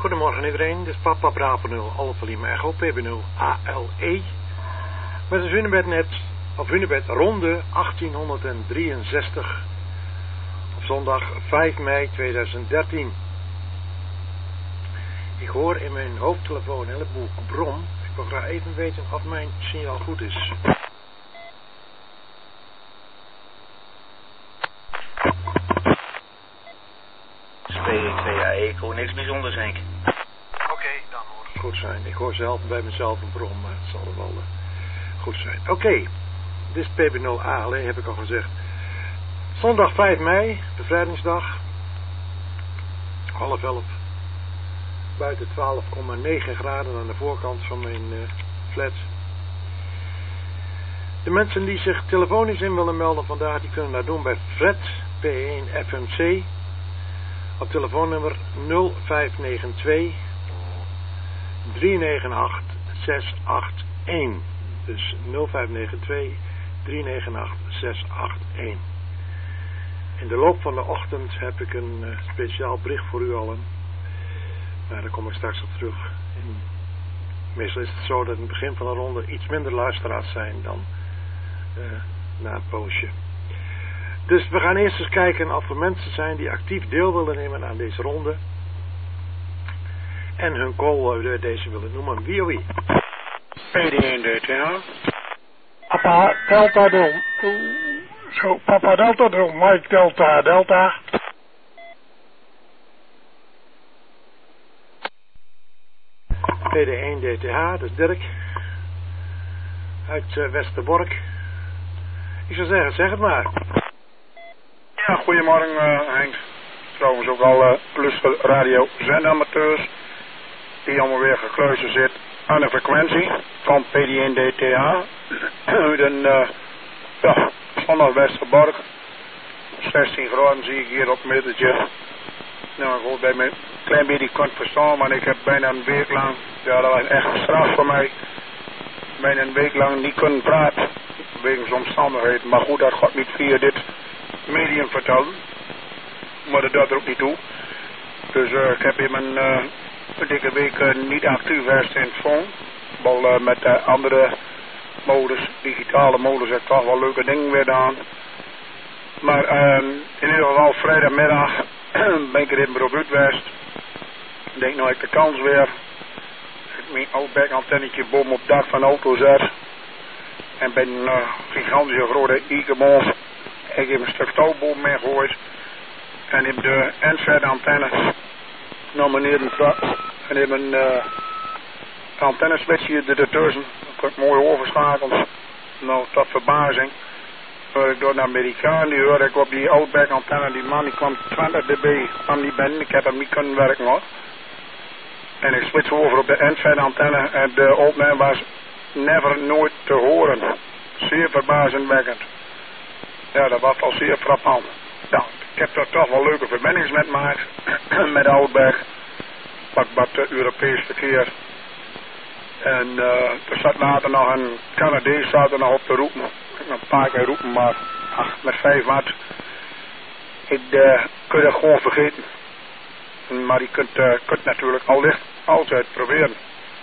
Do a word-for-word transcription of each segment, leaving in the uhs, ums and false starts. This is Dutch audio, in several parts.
Goedemorgen iedereen, dit is Papa Bravo nul, Alpha Lima Echo, P B nul A L E. Met een Hunebednet, of Hunebed ronde achttienhonderddrieënzestig. Op zondag vijf mei tweeduizend dertien. Ik hoor in mijn hoofdtelefoon een heleboel brom. Ik wil graag even weten of mijn signaal goed is. P twee A Echo, niks bijzonders, Henk. Oké, okay, dan hoort het goed zijn. Ik hoor zelf bij mezelf een brom, maar het zal er wel uh, goed zijn. Oké, okay. Dit is P B nul A L E, heb ik al gezegd. Zondag vijf mei, bevrijdingsdag. Half elf. Buiten twaalf komma negen graden aan de voorkant van mijn uh, flat. De mensen die zich telefonisch in willen melden vandaag, die kunnen dat doen bij Fred P één F M C. Op telefoonnummer nul vijf negen twee drie negen acht zes acht een. Dus nul vijf negen twee drie negen acht zes acht een. In de loop van de ochtend heb ik een uh, speciaal bericht voor u allen. Maar daar kom ik straks op terug. En meestal is het zo dat in het begin van de ronde iets minder luisteraars zijn dan uh, na een poosje. Dus we gaan eerst eens kijken of er mensen zijn die actief deel willen nemen aan deze ronde. En hun call uh, deze willen noemen. Wie of wie? P D één D T H. Papa Delta Dom. Zo, Papa Delta Dom. Mike Delta Delta. P D één D T H, dat is Dirk. Uit uh, Westerbork. Ik zou zeggen, zeg het maar. Ja, goedemorgen uh, Henk. Trouwens ook al uh, plus radio zendamateurs die allemaal weer gekluisterd zit aan de frequentie van P D één D T H. Uit een uh, ja, zondag Westerbork. zestien graden zie ik hier op het middeltje. Nou, ik hoop dat je me een klein beetje kunt verstaan, maar ik heb bijna een week lang, ja dat was echt een straf voor mij, bijna een week lang niet kunnen praten, wegens omstandigheden. Maar goed, dat gaat niet via dit medium vertellen, maar dat doet er ook niet toe. Dus uh, ik heb in mijn uh, dikke week uh, niet actief geweest in het phone, wel uh, met uh, andere modus, digitale modus, heb ik toch wel leuke dingen weer gedaan. Maar uh, in ieder geval vrijdagmiddag ben ik er in Broek geweest. Ik denk nou ik de kans weer. Ik mijn Outback antennetje boven op het dak van de auto zet. En ben een uh, gigantische grote Ikemons. Ik heb een stuk touwboom mee gegooid. En heb de N-Z antenne naar beneden getrapt. En heb een uh, antenneswitchje ertussen. Dan kon ik mooi overschakelen. Nou, tot verbazing. Ik door de Amerikaan, die hoorde ik op die Outback antenne, die man die kwam twintig dB aan die binnen, ik heb hem niet kunnen werken hoor. En ik switch over op de N-Z antenne en de opname was never nooit te horen. Zeer verbazingwekkend. Ja, dat was al zeer frappant. Nou, ik heb er toch wel leuke verbindings met gemaakt, met Outback, wat, wat uh, Europees verkeer. En uh, er zat later nog een Canadees zat er nog op te roepen. Een paar keer roepen, maar ach, met vijf watt. Ik uh, kun je gewoon vergeten. Maar je kunt, uh, kunt natuurlijk allicht altijd proberen.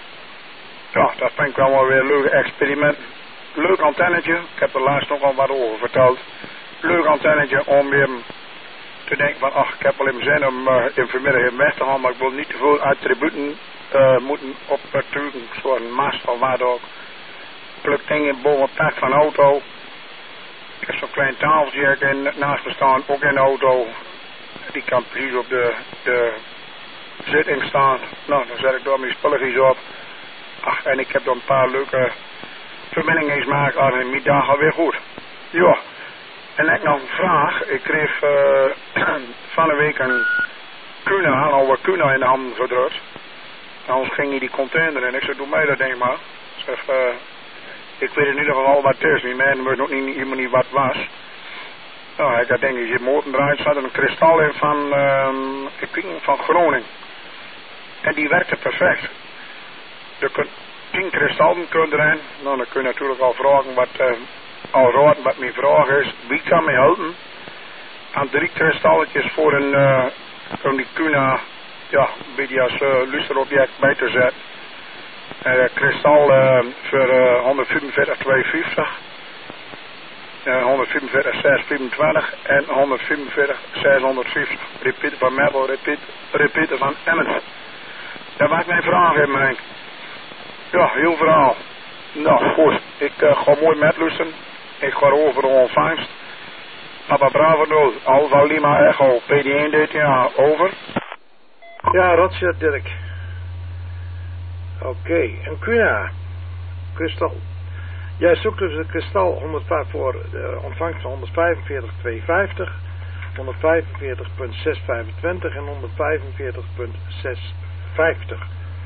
Ja, dat vind ik wel weer een leuk experiment. Leuk antennetje, ik heb er laatst nog al wat over verteld. Leuk antennetje om weer te denken van, ach, ik heb wel in mijn zin om uh, in vanmiddag in weg te gaan, maar ik wil niet te veel attributen uh, moeten optuigen, zo'n mast of wat ook. Pluk dingen boven het dak van de auto. Ik heb zo'n klein tafeltje in, naast me staan, ook in de auto. Die kan precies op de, de zitting staan. Nou, dan zet ik daar mijn spulletjes op. Ach, en ik heb dan een paar leuke verbindingen gemaakt en mijn dag alweer goed. Ja, en ik nog een vraag. Ik kreeg uh, van de week een Kuna, een oude Kuna in de handen gedrukt. En anders ging hij die container in. Ik zei, doe mij dat ding maar. Ik zeg, uh, ik weet in ieder geval wat het is. Die man weet nog niet, helemaal niet wat het was. Nou, ik had denk ik, je motor draait, zat er een kristal in van, uh, ik weet niet, van Groningen. En die werkte perfect. Er kun tien kristallen kunnen erin. Nou, dan kun je natuurlijk al vragen wat, uh, al raden wat mijn vraag is. Wie kan me helpen aan drie kristalletjes voor een, uh, om die Kuna ja, een beetje als uh, luisterobject bij te zetten. Uh, kristal uh, voor uh, honderdvierenveertig tweehonderdvijftig, uh, honderdvierenveertig zeshonderdvijfentwintig en honderdvierenveertig zeshonderdvijftig. Repeater van Meppel, repeat, repeater van Emmens. Dat maakt mijn vraag in, Henk. Ja, heel verhaal. Nou, goed. Ik uh, ga mooi met luisteren. Ik ga over de ontvangst. Papa Bravo nul, Alfa Lima Echo, P D één D T A, over. Ja, Roger, Dirk. Oké, okay. En Kuna, kristal. Jij zoekt dus het kristal honderdvijf voor de ontvangst van honderdvijfenveertig komma tweehonderdvijftig, honderdvijfenveertig komma zeshonderdvijfentwintig en honderdvijfenveertig komma zeshonderdvijftig.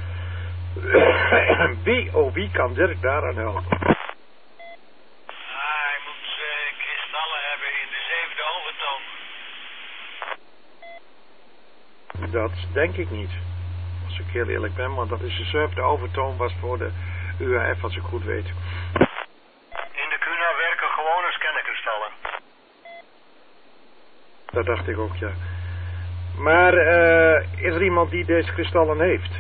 Wie, oh wie kan Dirk daaraan helpen? Ah, hij moet uh, kristallen hebben in de zevende overtoon. Dat denk ik niet. Als ik heel eerlijk ben, want dat is de zevende overtoon was voor de U H F, als ik goed weet. In de Kuna werken gewone scannerkristallen. Dat dacht ik ook, ja. Maar uh, is er iemand die deze kristallen heeft?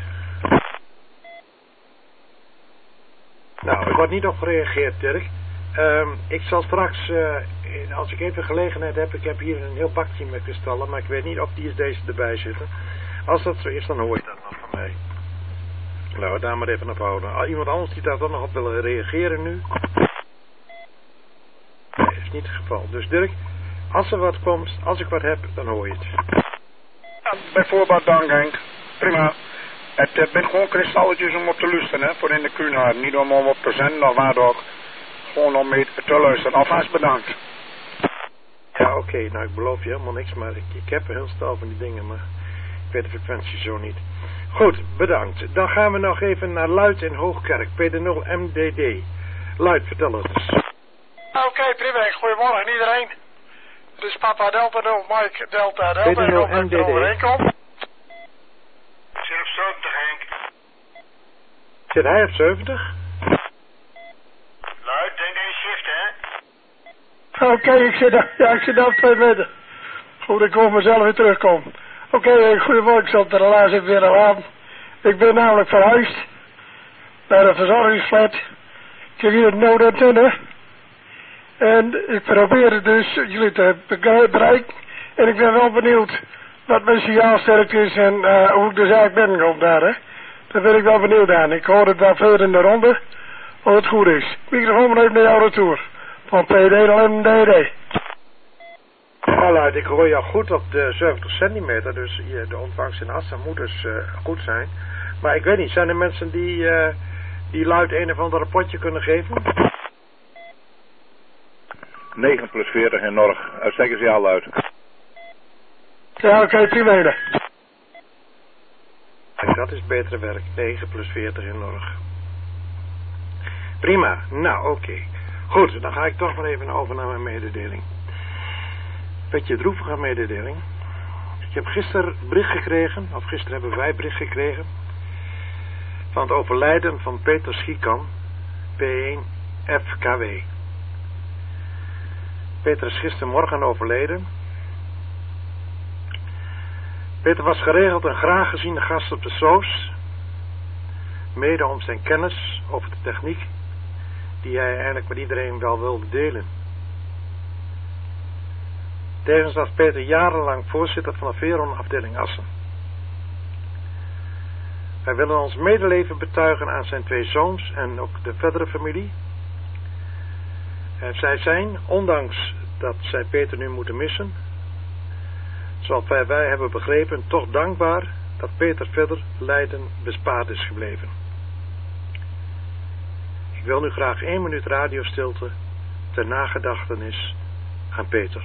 Nou, er wordt niet op gereageerd, Dirk. Um, ik zal straks, uh, als ik even gelegenheid heb, ik heb hier een heel bakje met kristallen, maar ik weet niet of die is deze erbij zitten. Als dat zo is, dan hoor je dat nog van mij. Laten we daar maar even op houden. Iemand anders die daar dan nog op wil reageren nu? Nee, is niet het geval. Dus Dirk, als er wat komt, als ik wat heb, dan hoor je het. Ja, bijvoorbeeld dank, Henk. Prima. Het uh, bent gewoon kristalletjes om op te luisteren, hè, voor in de Kuna. Niet om om op te zenden of waar ook. Gewoon om mee te luisteren. Alvast bedankt. Ja, oké. Okay. Nou, ik beloof je helemaal niks, maar ik, ik heb een heel stel van die dingen, maar ik weet de frequentie zo niet. Goed, bedankt. Dan gaan we nog even naar Luid in Hoogkerk, P D nul M D D. Luid, vertel het eens. Oké, okay, prima. Goedemorgen iedereen. Dit is Papa Delta nul, Mike Delta Delta. P D nul M D D. Zit op zeventig, Henk. Zit hij op zeventig? Luid, denk aan je shift, hè? Oké, okay, ik zit ja, ik zit op twee meter. Goed, ik kom mezelf weer terugkomen. Oké, okay, goedemorgen, ik zal het er helaas even weer aan laten. Ik ben namelijk verhuisd naar een verzorgingsflat. Ik heb hier een noodantenne. En ik probeer dus jullie te bereiken. En ik ben wel benieuwd wat mijn signaalsterkte is en uh, hoe ik dus eigenlijk ben gekomen daar, hè. Daar ben ik wel benieuwd aan. Ik hoor het wel verder in de ronde, of het goed is. Microfoon maar even naar jouw retour. Van P D nul M D D. Nou, Luid, ik hoor jou goed op de zeventig centimeter, dus de ontvangst in Assen moet dus uh, goed zijn. Maar ik weet niet, zijn er mensen die, uh, die Luid een of ander rapportje kunnen geven? negen plus veertig in Norg. Uitstekend signaal, Luid. Ja, oké, okay, prima. Dat is betere werk. negen plus veertig in Norg. Prima. Nou, oké. Okay. Goed, dan ga ik toch maar even over naar mijn mededeling. Beetje droevige mededeling. Ik heb gisteren bericht gekregen, of gisteren hebben wij bericht gekregen, van het overlijden van Peter Schiekan, P één F K W. Peter is gistermorgen overleden. Peter was geregeld een graag geziene gast op de Soos, mede om zijn kennis over de techniek, die hij eigenlijk met iedereen wel wilde delen. Tevens was Peter jarenlang voorzitter van de Veron-afdeling Assen. Wij willen ons medeleven betuigen aan zijn twee zoons en ook de verdere familie. En zij zijn, ondanks dat zij Peter nu moeten missen, zoals wij, wij hebben begrepen, toch dankbaar dat Peter verder lijden bespaard is gebleven. Ik wil nu graag één minuut radiostilte ter nagedachtenis aan Peter.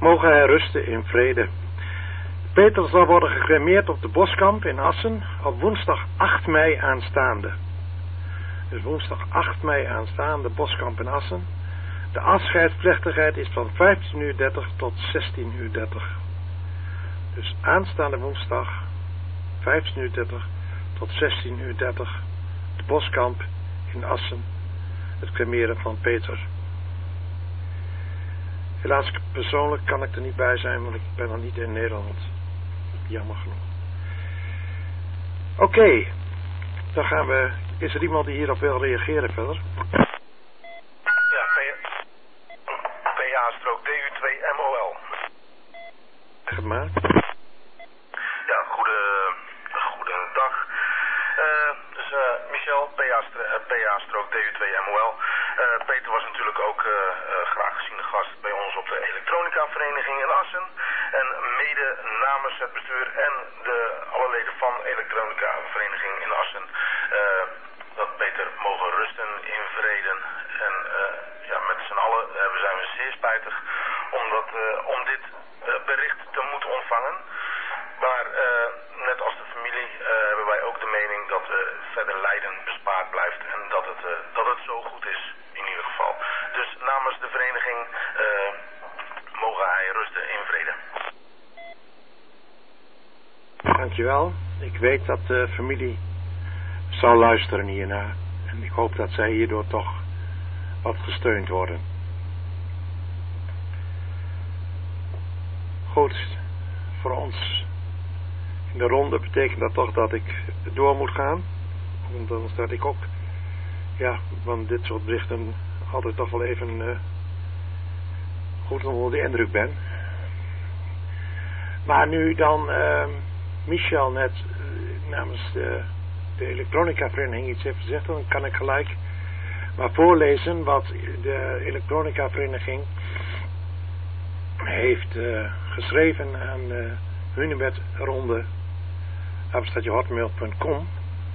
Mogen hij rusten in vrede. Peter zal worden gecremeerd op de Boskamp in Assen op woensdag acht mei aanstaande. Dus woensdag acht mei aanstaande, Boskamp in Assen. De afscheidsplechtigheid is van vijftien uur dertig tot zestien uur dertig. Dus aanstaande woensdag vijftien uur dertig tot zestien uur dertig. De Boskamp in Assen. Het cremeren van Peter. Helaas persoonlijk kan ik er niet bij zijn, want ik ben nog niet in Nederland. Jammer genoeg. Oké, okay, dan gaan we... Is er iemand die hierop wil reageren verder? Ja, P A-D U twee M O L. Zeg het maar. Ja, goede, goedendag. Uh, dus uh, Michel, P A-D U twee M O L. Uh, Peter was natuurlijk ook uh, uh, graag geziene gast bij ons op de elektronica-vereniging in Assen. En mede namens het bestuur en de alle leden van de elektronica-vereniging in Assen... Uh, dat Peter mogen rusten in vrede. En uh, ja, met z'n allen uh, zijn we zeer spijtig omdat, uh, om dit uh, bericht te moeten ontvangen. Maar uh, net als de familie uh, hebben wij ook de mening dat uh, verder lijden bespaard blijft. En dat het, uh, dat het zo goed is in ieder geval. Dus namens de vereniging uh, mogen hij rusten in vrede. Dankjewel. Ik weet dat de familie zal luisteren hiernaar. En ik hoop dat zij hierdoor toch wat gesteund worden. Goed, voor ons in de ronde betekent dat toch dat ik door moet gaan. Omdat dat ik ook, ja, van dit soort berichten altijd toch wel even uh, goed onder de indruk ben. Maar nu dan uh, Michel net uh, namens de de elektronica-vereniging iets heeft gezegd, dan kan ik gelijk maar voorlezen wat de elektronica-vereniging heeft uh, geschreven aan uh, Hunebed Ronde, apenstaartje hotmail punt com.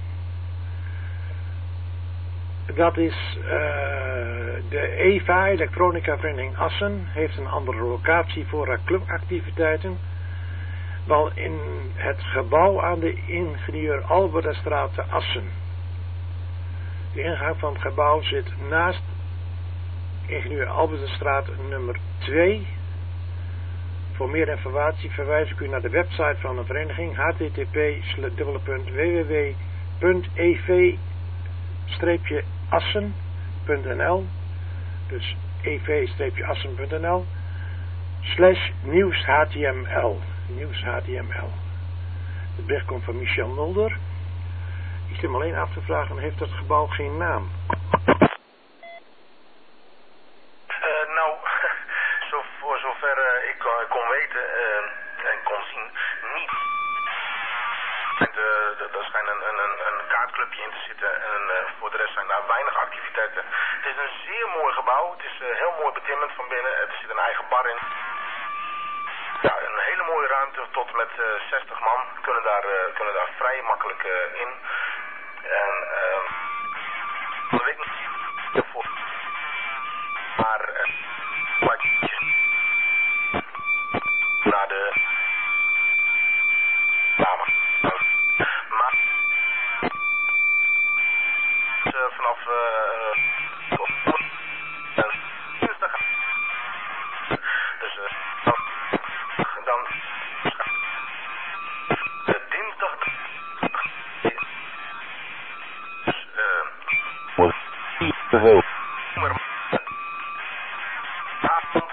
Dat is uh, de E V A, elektronica-vereniging Assen, heeft een andere locatie voor haar clubactiviteiten. Wel in het gebouw aan de ingenieur Albertstraat te Assen. De ingang van het gebouw zit naast ingenieur Albertstraat nummer twee. Voor meer informatie verwijs ik u naar de website van de vereniging h t t p w w w punt e v assen punt n l. Dus e v assen punt n l slash nieuws H T M L. Nieuws H T M L. Het bericht komt van Michel Mulder. Ik zit me alleen af te vragen, heeft dat gebouw geen naam? Uh, nou, zo, voor zover uh, ik uh, kon weten uh, en kon zien, niet. Uh, er schijnt een, een, een kaartclubje in te zitten en uh, voor de rest zijn daar weinig activiteiten. Het is een zeer mooi gebouw, het is uh, heel mooi betimmerd van binnen, er zit een eigen bar in. Ja, een hele mooie ruimte tot met uh, zestig man kunnen daar, uh, kunnen daar vrij makkelijk uh, in. En uh, dat weet ik niet voor. Maar uh, naar de dame. Maar uh, vanaf uh, dinsdag. Dus uh, dan de dinsdag dus uh, avond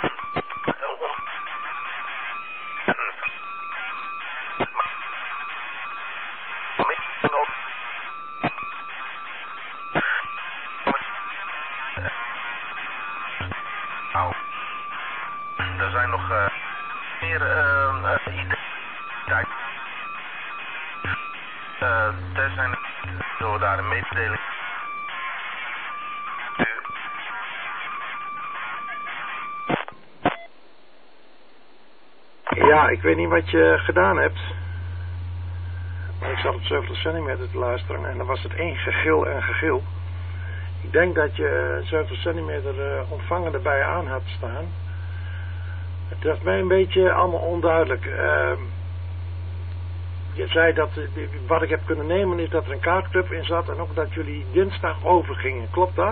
nou, er zijn nog uh, meer uh, uh, ideeën. Uh, er zijn door daar een mededeling. Ja, ik weet niet wat je gedaan hebt. Maar ik zat op zeventig centimeter te luisteren en dan was het één gegil en gegil. Ik denk dat je zeventig centimeter uh, ontvanger erbij aan had staan. Het was mij een beetje allemaal onduidelijk. Uh, je zei dat, uh, wat ik heb kunnen nemen is dat er een kaartclub in zat en ook dat jullie dinsdag overgingen. Klopt dat?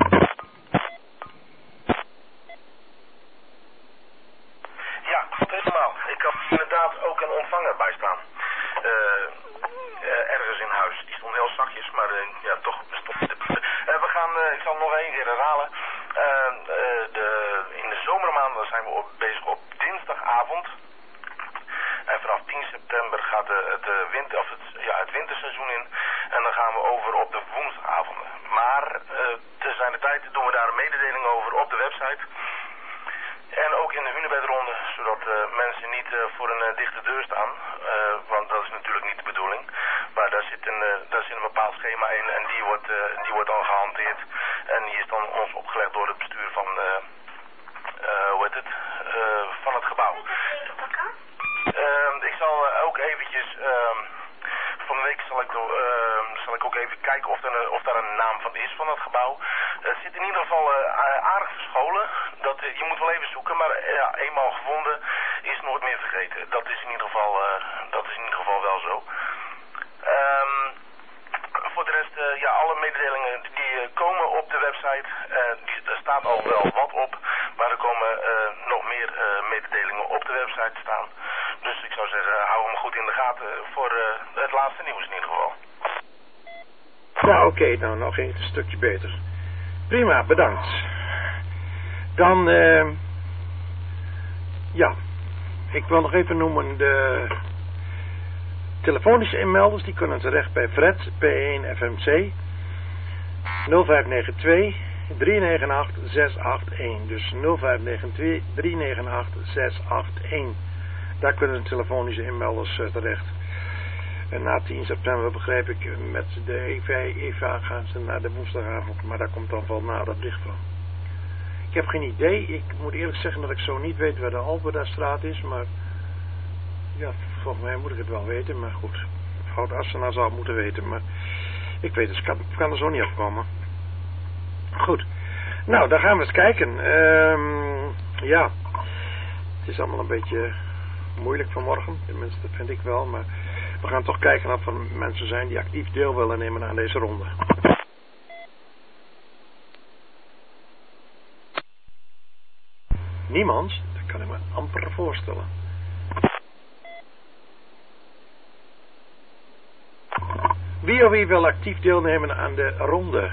Ja, klopt helemaal. Ik had inderdaad ook een ontvanger bij staan. Uh, uh, ergens in huis. Die stond heel zachtjes, maar uh, ja, toch bestond het. Uh, we gaan, uh, ik zal het nog één keer herhalen. Uh, uh, de, in de zomermaanden zijn we op, bezig op dinsdagavond. En vanaf tien september gaat de, het, winter, of het, ja, het winterseizoen in. En dan gaan we over op de woensdagavonden. Maar uh, te zijn de tijd doen we daar een mededeling over op de website. En ook in de hunebedronde, zodat uh, mensen niet uh, voor een uh, dichte deur staan. Uh, want dat is natuurlijk niet de bedoeling. Maar daar zit een, uh, daar zit een bepaald schema in en die wordt, uh, die wordt dan gehanteerd. En die is dan ons opgelegd door het bestuur van, uh, uh, hoe heet het, uh, van het gebouw. Uh, ik zal uh, ook eventjes, uh, van de week zal ik, uh, zal ik ook even kijken of, er een, of daar een naam van is van het gebouw. Uh, het zit in ieder geval uh, aardig verscholen. Dat, uh, je moet wel even zoeken, maar uh, ja, eenmaal gevonden is nooit meer vergeten. Dat is in ieder geval, uh, dat is in ieder geval wel zo. Um, voor de rest, uh, ja, alle mededelingen die uh, komen op de website, uh, die, er staat al wel wat op, maar er komen uh, nog meer uh, mededelingen op de website staan. Dus ik zou zeggen, hou hem goed in de gaten voor uh, het laatste nieuws in ieder geval. Ja, oké, okay, nou, nog een stukje beter. Prima, bedankt. Dan, uh, ja, ik wil nog even noemen de telefonische inmelders, die kunnen terecht bij Fred, P één F M C, nul vijf negen twee drie negen acht zes acht één, dus nul vijf negen twee drie negen acht zes acht één. Daar kunnen de telefonische inmelders uh, terecht. En na tien september begrijp ik, met de E V A, E V A gaan ze naar de woensdagavond, maar daar komt dan wel na dat licht van. Ik heb geen idee, ik moet eerlijk zeggen dat ik zo niet weet waar de Alberda-straat is, maar ja, volgens mij moet ik het wel weten, maar goed. Hout Assenaar zou het moeten weten, maar ik weet het, ik kan, kan er zo niet afkomen. Goed, nou, dan gaan we eens kijken. Um, ja, het is allemaal een beetje moeilijk vanmorgen, tenminste dat vind ik wel, maar we gaan toch kijken of er mensen zijn die actief deel willen nemen aan deze ronde. Niemand? Dat kan ik me amper voorstellen. Wie of wie wil actief deelnemen aan de ronde?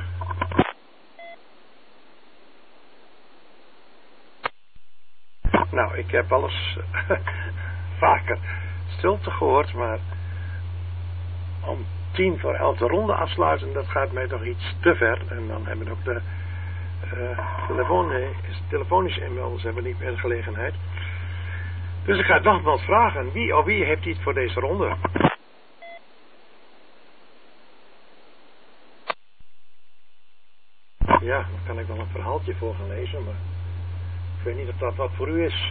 Nou, ik heb alles vaker stilte gehoord, maar om tien voor elf de ronde afsluiten, dat gaat mij toch iets te ver. En dan hebben we ook de uh, telefoon, nee, telefonische inmelders hebben niet meer gelegenheid. Dus ik ga nogmaals vragen, wie of wie heeft iets voor deze ronde? Ja, dan kan ik wel een verhaaltje voor gaan lezen, maar ik weet niet of dat wat voor u is.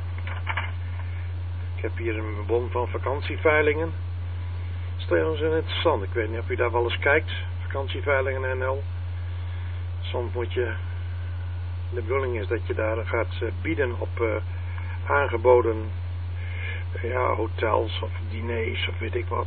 Ik heb hier een bon van vakantieveilingen. Stel ze interessant. Ik weet niet of u daar wel eens kijkt. Vakantieveilingen N L. Soms moet je... De bedoeling is dat je daar gaat bieden op uh, aangeboden ja, hotels of diners of weet ik wat.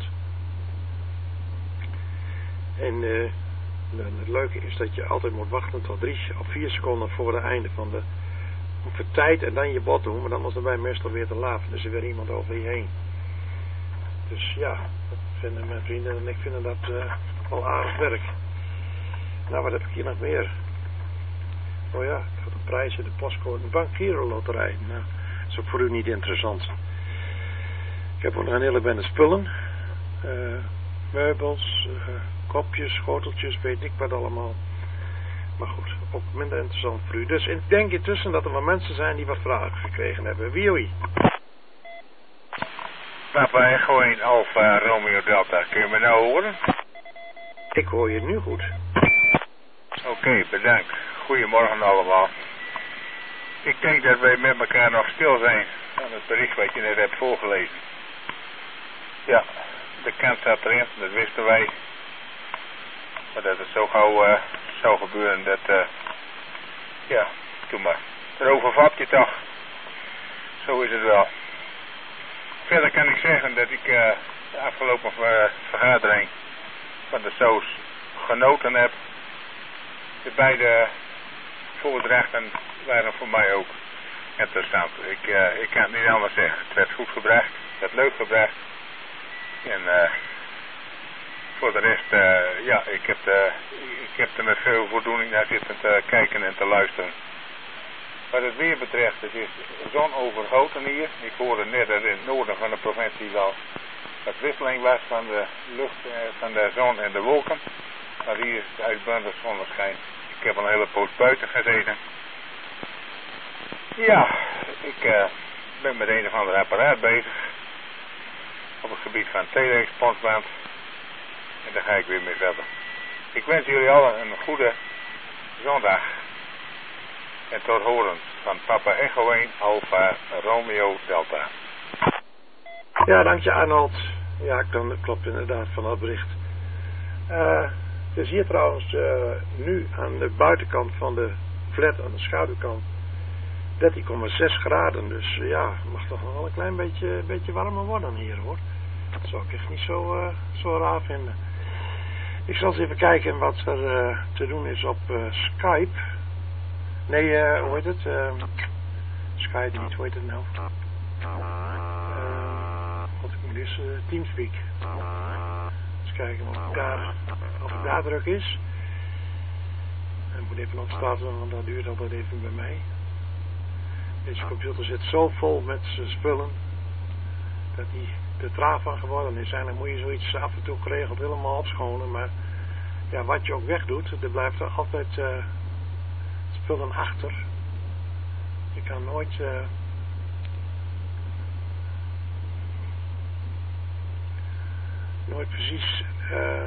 En uh, het leuke is dat je altijd moet wachten tot drie of vier seconden voor het einde van de voor tijd en dan je bod doen, maar dan was er bij meestal weer te laat. Dus er weer iemand over je heen. Dus ja, dat vinden mijn vrienden en ik vinden dat uh, wel aardig werk. Nou, wat heb ik hier nog meer? Oh ja, ik had de prijzen, de postcode, de Bankgiro loterij. Nou, dat is ook voor u niet interessant. Ik heb ook nog een hele bende spullen. Uh, meubels, uh, kopjes, schoteltjes, weet ik wat allemaal. Maar goed, ook minder interessant voor u. Dus ik denk intussen dat er wel mensen zijn die wat vragen gekregen hebben. Wie of wie? Papa Echo één Alpha Romeo Delta. Kun je me nou horen? Ik hoor je nu goed. Oké, okay, bedankt. Goedemorgen allemaal. Ik denk dat wij met elkaar nog stil zijn aan het bericht wat je net hebt voorgelezen. Ja, de kans zat erin, dat wisten wij. Maar dat het zo gauw uh, zou gebeuren, dat, uh, ja, doe maar. Erover vat je toch. zo is het wel. Verder kan ik zeggen dat ik uh, de afgelopen uh, vergadering van de S O S genoten heb. De beide voordrachten waren voor mij ook interessant. Ik, uh, ik kan het niet anders zeggen. Het werd goed gebracht, het werd leuk gebracht. En uh, voor de rest, uh, ja, ik heb, de, ik heb er met veel voldoening naar zitten te kijken en te luisteren. Wat het weer betreft, het is zonovergoten hier. Ik hoorde net dat in het noorden van de provincie wel wat wisseling was van de lucht, uh, van de zon en de wolken. Maar hier is het uitbundig zonneschijn. Ik heb al een hele poos buiten gezeten. Ja, ik uh, ben met een of ander apparaat bezig. Op het gebied van telexponsband. En daar ga ik weer mee verder. Ik wens jullie allen een goede zondag. En tot horens van Papa Echo één Alpha Romeo Delta. Ja, dank je Arnold. Ja, dat klopt inderdaad van dat bericht. Uh, het is hier trouwens uh, nu aan de buitenkant van de flat, aan de schaduwkant, dertien komma zes graden. Dus uh, ja, het mag toch nog wel een klein beetje, beetje warmer worden hier hoor. Dat zou ik echt niet zo, uh, zo raar vinden. Ik zal eens even kijken wat er uh, te doen is op uh, Skype. Nee, uh, hoe heet het? Uh, Skype niet, hoe heet het nou? Uh, wat ik moet dus, uh, Teamspeak. Eens kijken of, daar, of het daar druk is. Ik moet even opstarten, want dat duurt altijd even bij mij. Deze computer zit zo vol met zijn spullen dat die er traag van geworden is. Eigenlijk moet je zoiets af en toe geregeld helemaal opschonen, maar ja, wat je ook wegdoet, er blijft er altijd uh, spullen achter. Je kan nooit uh, nooit precies uh,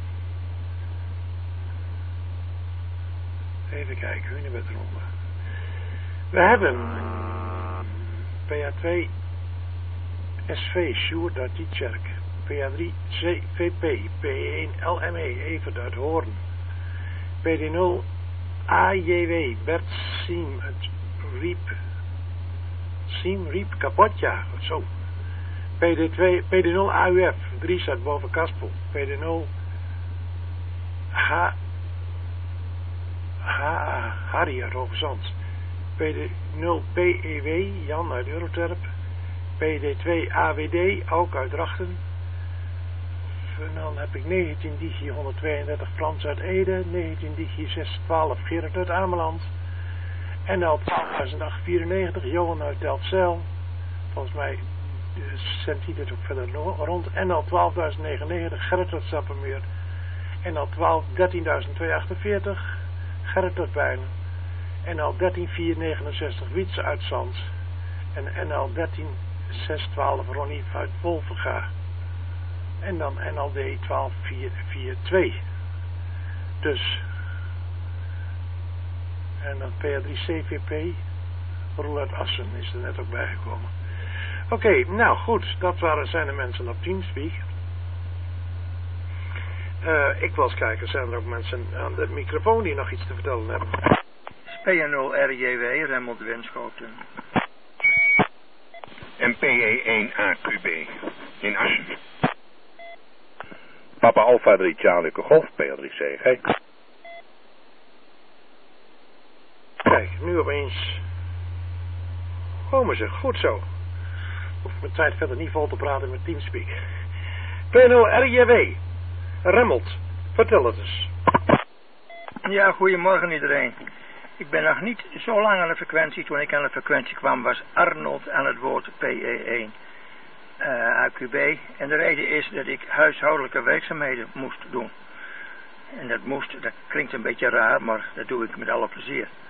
even kijken, Hunebedrongen. We hebben P A twee S V, Sjoerd uit Tietjerk, P A drie C V P, P E één L M E, Evert uit Hoorn, P D nul A J W, Bert Siem uit Riep, Siem Riep Kapotja, zo, P D twee, P D nul A U F, Dries uit Bovenkaspel, P D nul H, H, Harry uit Hoogezand, P D nul P E W, Jan uit Euroterp, P D twee A W D, ook uit Drachten. En dan heb ik negentien digi honderdtweeëndertig Frans uit Ede, negentien digi zeshonderdtwaalf Gerrit uit Ameland, N L twaalfduizend achthonderdvierennegentig Johan uit Delfzijl, volgens mij zendt hij dit ook verder rond, N L twaalfduizend negenennegentig Gerrit uit Sappemeer, N L twaalf dertienduizend tweehonderdachtenveertig Gerrit uit Bijlen, N L dertien vierhonderdnegenenzestig Wietse uit Zand en N L dertien zeshonderdtwaalf Ronnie uit Wolvenga. En dan N L D twaalf vierhonderdtweeënveertig. Dus. En dan P A drie C V P. Roel uit Assen is er net ook bijgekomen. Oké, okay, nou goed. Dat waren, zijn de mensen op Teamspeak. Uh, ik wil eens kijken, zijn er ook mensen aan de microfoon die nog iets te vertellen hebben? P N nul R J W, Remmelt Winschoten. En P E één A Q B in Assen. Papa Alpha drie Charlie Golf, P A drie C G. Kijk, nu opeens komen ze, goed zo. Hoef mijn tijd verder niet vol te praten met Teamspeak. P nul R J W, Remmelt, vertel het eens. Ja, goedemorgen iedereen. Ik ben nog niet zo lang aan de frequentie. Toen ik aan de frequentie kwam was Arnold aan het woord P E één uh, A Q B. En de reden is dat ik huishoudelijke werkzaamheden moest doen. En dat moest, dat klinkt een beetje raar, maar dat doe ik met alle plezier.